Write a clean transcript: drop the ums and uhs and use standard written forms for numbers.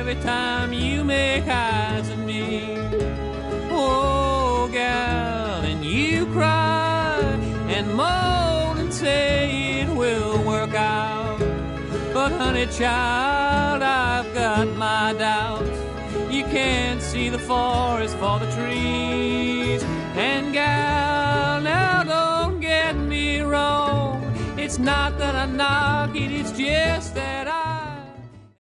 every time you make eyes at me. Oh, gal, and you cry and moan and say it will work out. But honey child, I've got my doubts. You can't see the forest for the trees. And gal, now don't get me wrong, it's not that I knock it, it's just that I